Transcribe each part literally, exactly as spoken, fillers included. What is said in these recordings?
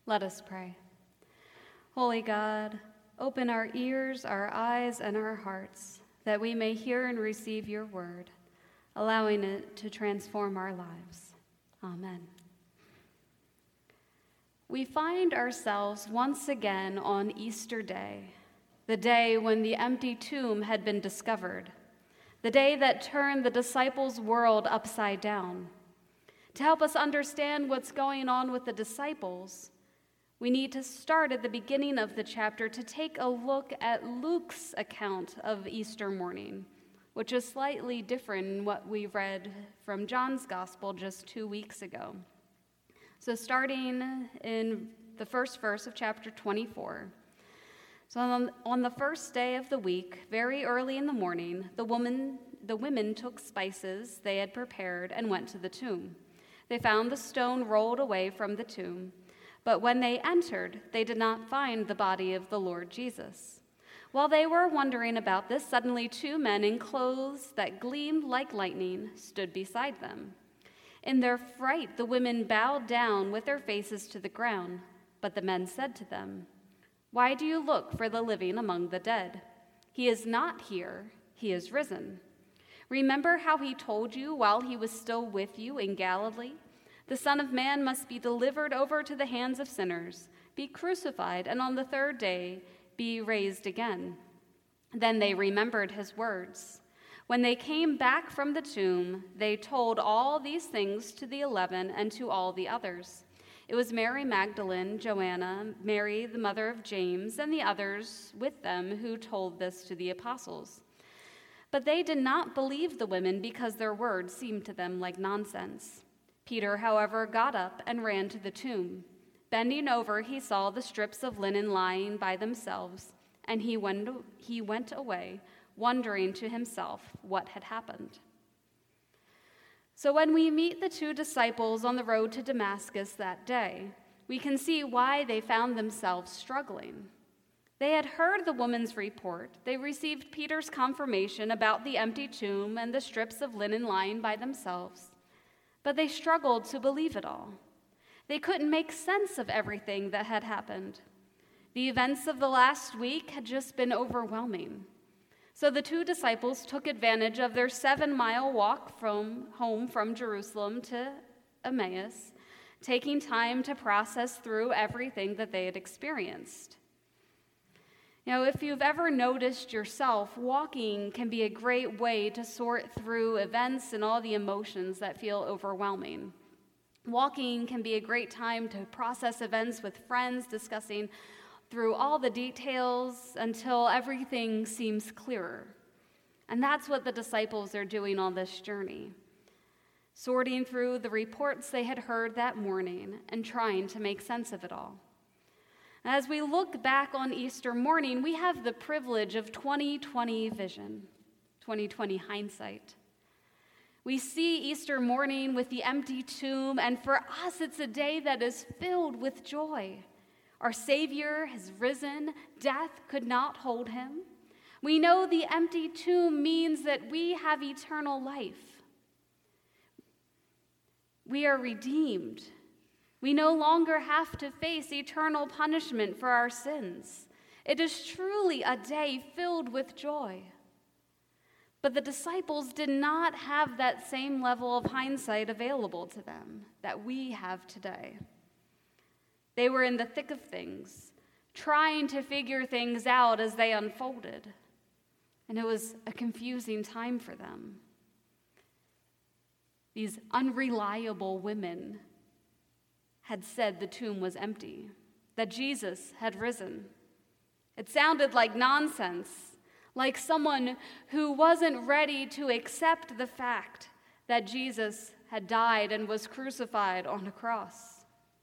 Let us pray. Holy God, open our ears, our eyes, and our hearts, that we may hear and receive your word, allowing it to transform our lives. Amen. We find ourselves once again on Easter Day, the day when the empty tomb had been discovered, the day that turned the disciples' world upside down. To help us understand what's going on with the disciples, we need to start at the beginning of the chapter to take a look at Luke's account of Easter morning, which is slightly different than what we read from John's Gospel just two weeks ago. So starting in the first verse of chapter twenty-four. So on, on the first day of the week, very early in the morning, the woman, the women took spices they had prepared and went to the tomb. They found the stone rolled away from the tomb, but when they entered, they did not find the body of the Lord Jesus. While they were wondering about this, suddenly two men in clothes that gleamed like lightning stood beside them. In their fright, the women bowed down with their faces to the ground, but the men said to them, "Why do you look for the living among the dead? He is not here, he is risen. Remember how he told you while he was still with you in Galilee? The Son of Man must be delivered over to the hands of sinners, be crucified, and on the third day be raised again." Then they remembered his words. When they came back from the tomb, they told all these things to the eleven and to all the others. It was Mary Magdalene, Joanna, Mary the mother of James, and the others with them who told this to the apostles. But they did not believe the women because their words seemed to them like nonsense. Peter, however, got up and ran to the tomb. Bending over, he saw the strips of linen lying by themselves, and he went, he went away, wondering to himself what had happened. So when we meet the two disciples on the road to Damascus that day, we can see why they found themselves struggling. They had heard the woman's report. They received Peter's confirmation about the empty tomb and the strips of linen lying by themselves. But they struggled to believe it all. They couldn't make sense of everything that had happened. The events of the last week had just been overwhelming. So the two disciples took advantage of their seven-mile walk from home from Jerusalem to Emmaus, taking time to process through everything that they had experienced. You know, if you've ever noticed yourself, walking can be a great way to sort through events and all the emotions that feel overwhelming. Walking can be a great time to process events with friends, discussing through all the details until everything seems clearer. And that's what the disciples are doing on this journey, sorting through the reports they had heard that morning and trying to make sense of it all. As we look back on Easter morning, we have the privilege of twenty twenty vision, twenty twenty hindsight. We see Easter morning with the empty tomb, and for us, it's a day that is filled with joy. Our Savior has risen. Death could not hold him. We know the empty tomb means that we have eternal life. We are redeemed. We no longer have to face eternal punishment for our sins. It is truly a day filled with joy. But the disciples did not have that same level of hindsight available to them that we have today. They were in the thick of things, trying to figure things out as they unfolded. And it was a confusing time for them. These unreliable women had said the tomb was empty, that Jesus had risen. It sounded like nonsense, like someone who wasn't ready to accept the fact that Jesus had died and was crucified on a cross.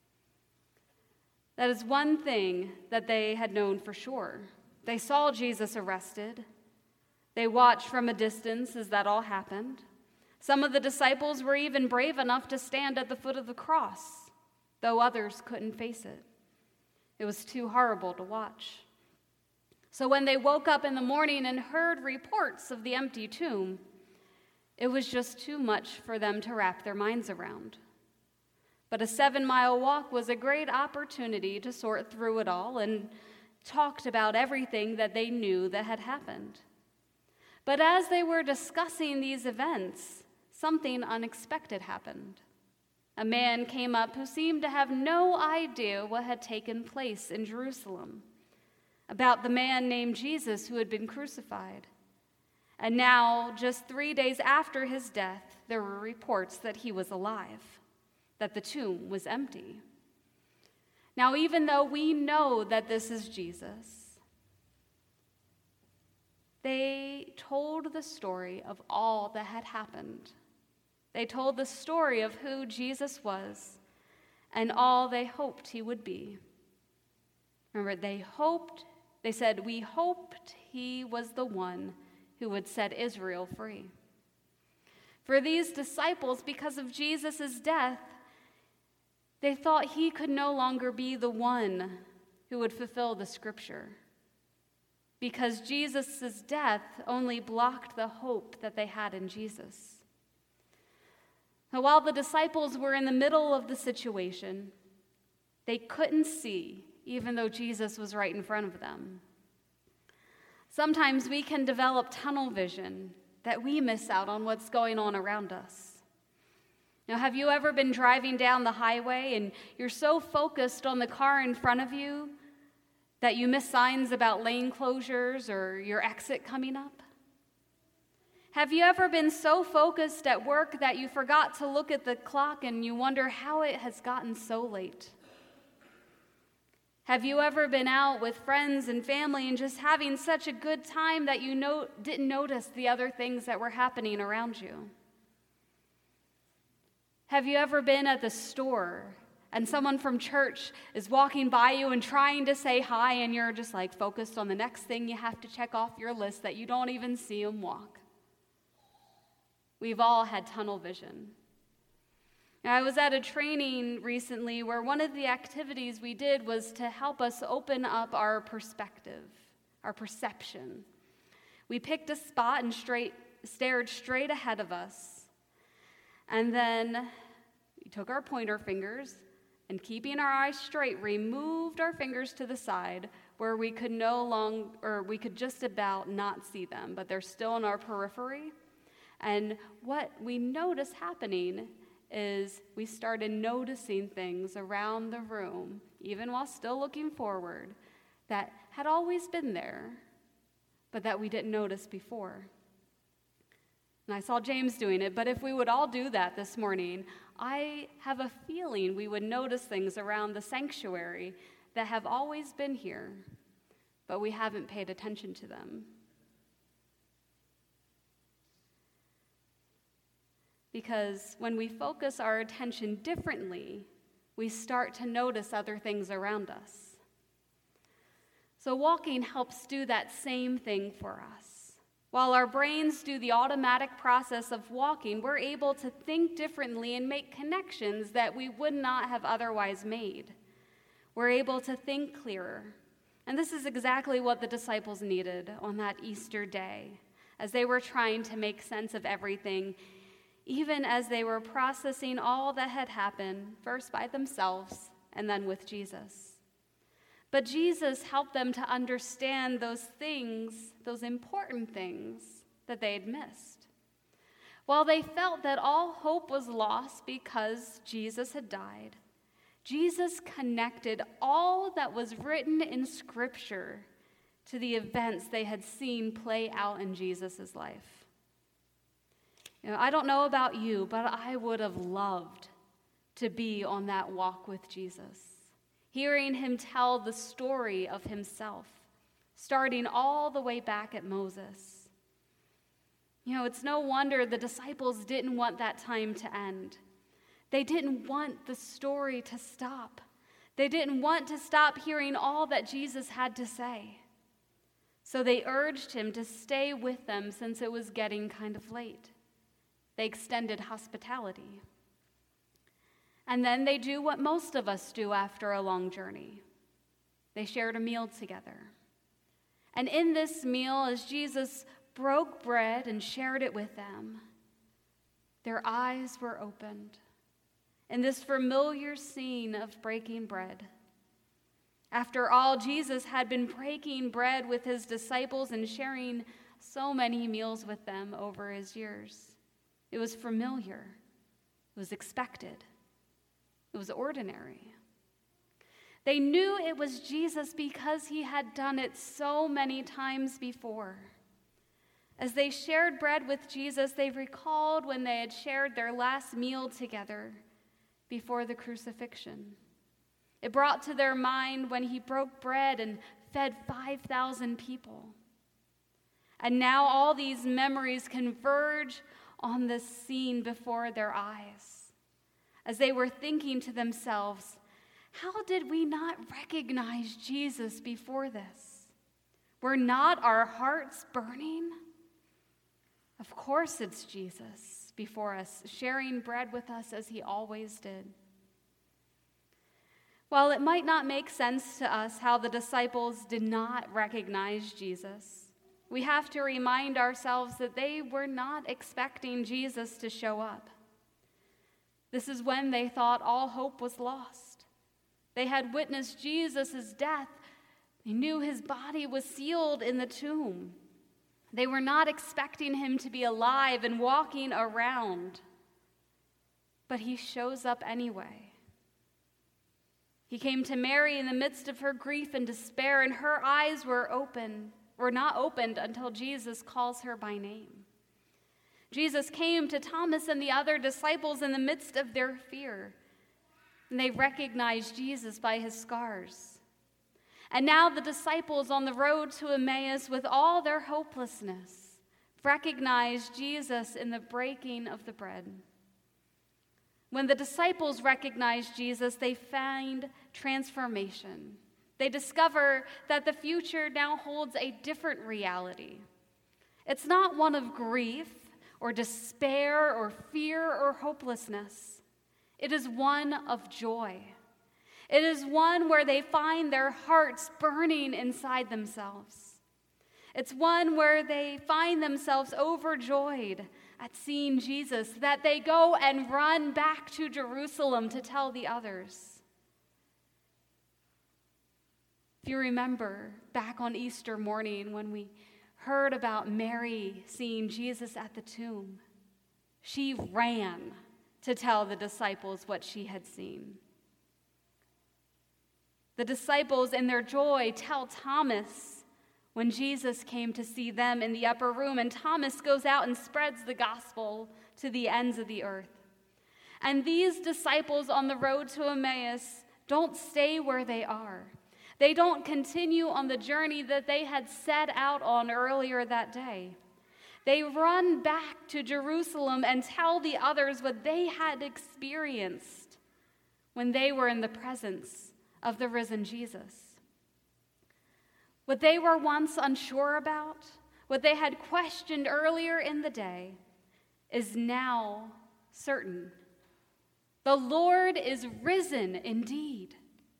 That is one thing that they had known for sure. They saw Jesus arrested. They watched from a distance as that all happened. Some of the disciples were even brave enough to stand at the foot of the cross, though others couldn't face it. It was too horrible to watch. So when they woke up in the morning and heard reports of the empty tomb, it was just too much for them to wrap their minds around. But a seven-mile walk was a great opportunity to sort through it all and talked about everything that they knew that had happened. But as they were discussing these events, something unexpected happened. A man came up who seemed to have no idea what had taken place in Jerusalem, about the man named Jesus who had been crucified. And now, just three days after his death, there were reports that he was alive, that the tomb was empty. Now, even though we know that this is Jesus, they told the story of all that had happened. They told the story of who Jesus was and all they hoped he would be. Remember, they hoped, they said, we hoped he was the one who would set Israel free. For these disciples, because of Jesus' death, they thought he could no longer be the one who would fulfill the scripture, because Jesus' death only blocked the hope that they had in Jesus. Now, while the disciples were in the middle of the situation, they couldn't see, even though Jesus was right in front of them. Sometimes we can develop tunnel vision that we miss out on what's going on around us. Now, have you ever been driving down the highway and you're so focused on the car in front of you that you miss signs about lane closures or your exit coming up? Have you ever been so focused at work that you forgot to look at the clock and you wonder how it has gotten so late? Have you ever been out with friends and family and just having such a good time that you know, didn't notice the other things that were happening around you? Have you ever been at the store and someone from church is walking by you and trying to say hi, and you're just like focused on the next thing you have to check off your list that you don't even see them walk? We've all had tunnel vision. Now, I was at a training recently where one of the activities we did was to help us open up our perspective, our perception. We picked a spot and straight, stared straight ahead of us. And then we took our pointer fingers and, keeping our eyes straight, removed our fingers to the side where we could no longer, or we could just about not see them, but they're still in our periphery. And what we noticed happening is we started noticing things around the room, even while still looking forward, that had always been there, but that we didn't notice before. And I saw James doing it, but if we would all do that this morning, I have a feeling we would notice things around the sanctuary that have always been here, but we haven't paid attention to them. Because when we focus our attention differently, we start to notice other things around us. So walking helps do that same thing for us. While our brains do the automatic process of walking, we're able to think differently and make connections that we would not have otherwise made. We're able to think clearer. And this is exactly what the disciples needed on that Easter day, as they were trying to make sense of everything, even as they were processing all that had happened, first by themselves and then with Jesus. But Jesus helped them to understand those things, those important things that they had missed. While they felt that all hope was lost because Jesus had died, Jesus connected all that was written in Scripture to the events they had seen play out in Jesus' life. You know, I don't know about you, but I would have loved to be on that walk with Jesus, hearing him tell the story of himself, starting all the way back at Moses. You know, it's no wonder the disciples didn't want that time to end. They didn't want the story to stop. They didn't want to stop hearing all that Jesus had to say. So they urged him to stay with them since it was getting kind of late. They extended hospitality. And then they do what most of us do after a long journey. They shared a meal together. And in this meal, as Jesus broke bread and shared it with them, their eyes were opened. in this familiar scene of breaking bread. After all, Jesus had been breaking bread with his disciples and sharing so many meals with them over his years. It was familiar. It was expected. It was ordinary. They knew it was Jesus because he had done it so many times before. As they shared bread with Jesus, they recalled when they had shared their last meal together before the crucifixion. It brought to their mind when he broke bread and fed five thousand people. And now all these memories converge on this scene before their eyes, as they were thinking to themselves, how did we not recognize Jesus before this? Were not our hearts burning? Of course it's Jesus before us, sharing bread with us as he always did. While it might not make sense to us how the disciples did not recognize Jesus, we have to remind ourselves that they were not expecting Jesus to show up. This is when they thought all hope was lost. They had witnessed Jesus' death. They knew his body was sealed in the tomb. They were not expecting him to be alive and walking around. But he shows up anyway. He came to Mary in the midst of her grief and despair, and her eyes were open, were not opened until Jesus calls her by name. Jesus came to Thomas and the other disciples in the midst of their fear, and they recognized Jesus by his scars. And now the disciples on the road to Emmaus, with all their hopelessness, recognized Jesus in the breaking of the bread. When the disciples recognize Jesus, they find transformation. They discover that the future now holds a different reality. It's not one of grief or despair or fear or hopelessness. It is one of joy. It is one where they find their hearts burning inside themselves. It's one where they find themselves overjoyed at seeing Jesus, that they go and run back to Jerusalem to tell the others. If you remember back on Easter morning when we heard about Mary seeing Jesus at the tomb, she ran to tell the disciples what she had seen. The disciples in their joy tell Thomas when Jesus came to see them in the upper room, and Thomas goes out and spreads the gospel to the ends of the earth. And these disciples on the road to Emmaus don't stay where they are. They don't continue on the journey that they had set out on earlier that day. They run back to Jerusalem and tell the others what they had experienced when they were in the presence of the risen Jesus. What they were once unsure about, what they had questioned earlier in the day, is now certain. The Lord is risen indeed.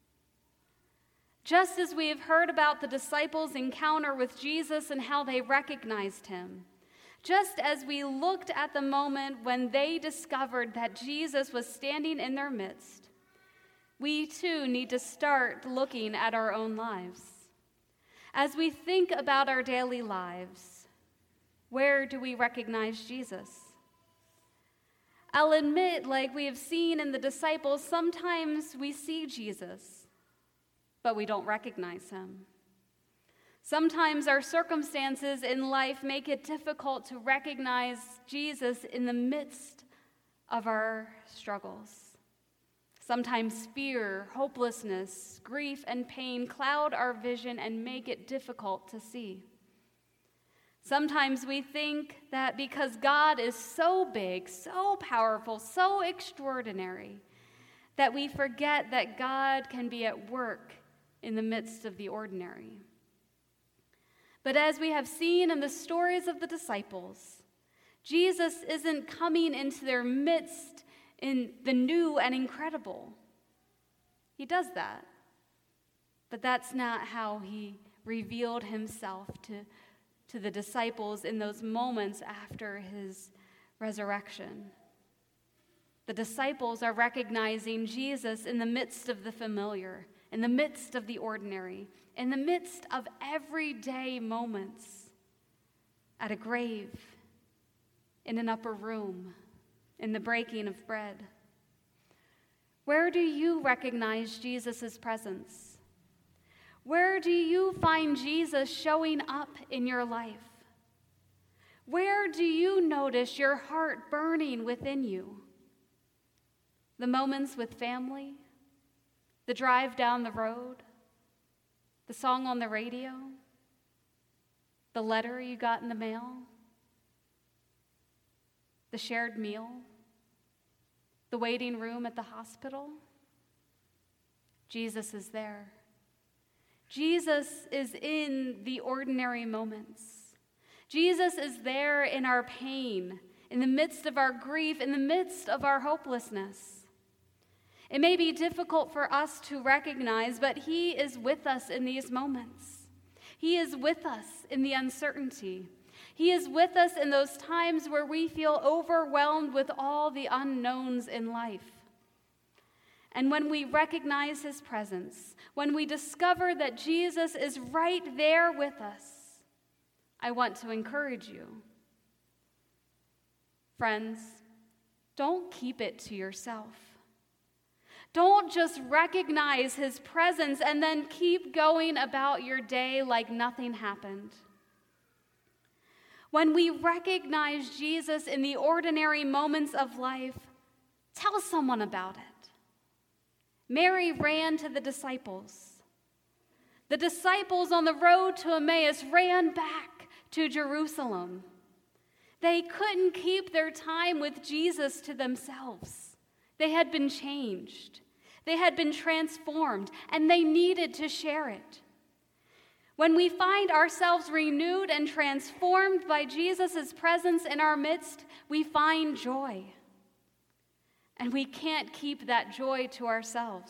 Just as we have heard about the disciples' encounter with Jesus and how they recognized him, just as we looked at the moment when they discovered that Jesus was standing in their midst, we too need to start looking at our own lives. As we think about our daily lives, where do we recognize Jesus? I'll admit, like we have seen in the disciples, sometimes we see Jesus, but we don't recognize him. Sometimes our circumstances in life make it difficult to recognize Jesus in the midst of our struggles. Sometimes fear, hopelessness, grief, and pain cloud our vision and make it difficult to see. Sometimes we think that because God is so big, so powerful, so extraordinary, that we forget that God can be at work in the midst of the ordinary. But as we have seen in the stories of the disciples, Jesus isn't coming into their midst in the new and incredible. He does that. But that's not how he revealed himself to, to the disciples in those moments after his resurrection. The disciples are recognizing Jesus in the midst of the familiar, in the midst of the ordinary, in the midst of everyday moments, at a grave, in an upper room, in the breaking of bread. Where do you recognize Jesus' presence? Where do you find Jesus showing up in your life? Where do you notice your heart burning within you? The moments with family, the drive down the road, the song on the radio, the letter you got in the mail, the shared meal, the waiting room at the hospital. Jesus is there. Jesus is in the ordinary moments. Jesus is there in our pain, in the midst of our grief, in the midst of our hopelessness. It may be difficult for us to recognize, but he is with us in these moments. He is with us in the uncertainty. He is with us in those times where we feel overwhelmed with all the unknowns in life. And when we recognize his presence, when we discover that Jesus is right there with us, I want to encourage you. Friends, don't keep it to yourself. Don't just recognize his presence and then keep going about your day like nothing happened. When we recognize Jesus in the ordinary moments of life, tell someone about it. Mary ran to the disciples. The disciples on the road to Emmaus ran back to Jerusalem. They couldn't keep their time with Jesus to themselves. They had been changed. They had been transformed, and they needed to share it. When we find ourselves renewed and transformed by Jesus' presence in our midst, we find joy. And we can't keep that joy to ourselves.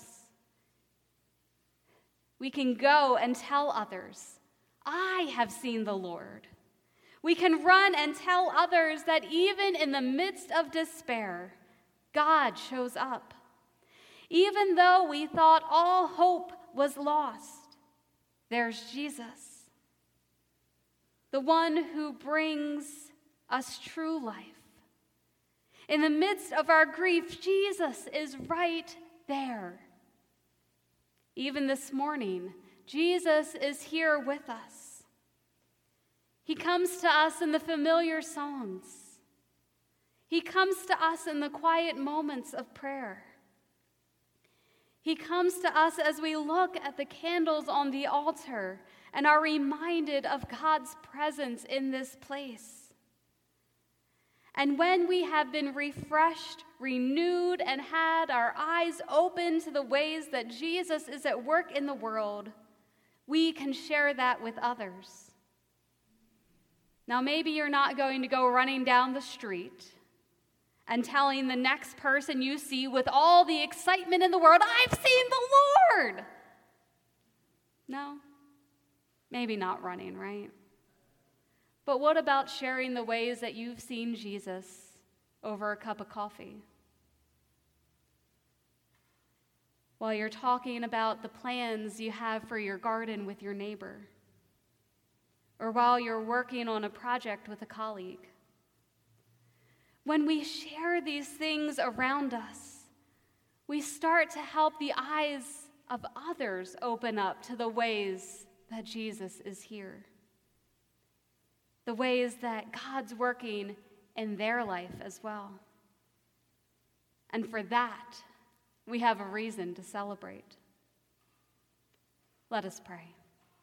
We can go and tell others, I have seen the Lord. We can run and tell others that even in the midst of despair, God shows up. Even though we thought all hope was lost, there's Jesus, the one who brings us true life. In the midst of our grief, Jesus is right there. Even this morning, Jesus is here with us. He comes to us in the familiar songs. He comes to us in the quiet moments of prayer. He comes to us as we look at the candles on the altar and are reminded of God's presence in this place. And when we have been refreshed, renewed, and had our eyes open to the ways that Jesus is at work in the world, we can share that with others. Now, maybe you're not going to go running down the street and telling the next person you see with all the excitement in the world, I've seen the Lord. No, maybe not running, right? But what about sharing the ways that you've seen Jesus over a cup of coffee? While you're talking about the plans you have for your garden with your neighbor, or while you're working on a project with a colleague. When we share these things around us, we start to help the eyes of others open up to the ways that Jesus is here, the ways that God's working in their life as well. And for that, we have a reason to celebrate. Let us pray.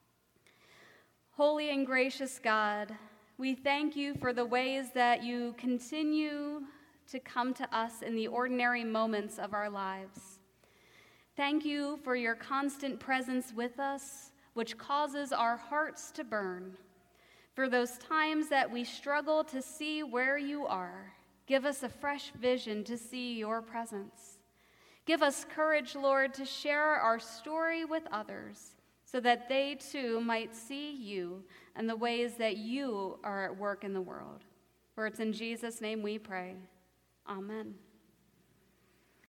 Holy and gracious God, we thank you for the ways that you continue to come to us in the ordinary moments of our lives. Thank you for your constant presence with us, which causes our hearts to burn. For those times that we struggle to see where you are, give us a fresh vision to see your presence. Give us courage, Lord, to share our story with others, so that they too might see you and the ways that you are at work in the world. For it's in Jesus' name we pray. Amen.